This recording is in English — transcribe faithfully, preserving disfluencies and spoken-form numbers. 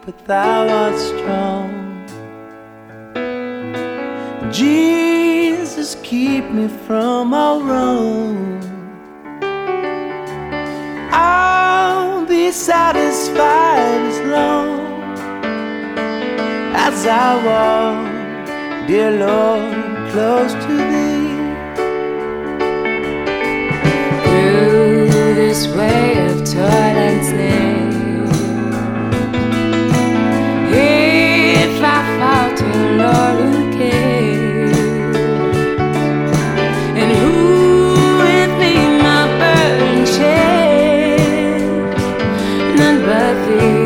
but thou art strong. Jesus, keep me from all wrong. I'll be satisfied as long as I walk, dear Lord, close to Thee. Through this way of toil and sin, if I falter, Lord, who cares? And who with me my burden share? None but Thee.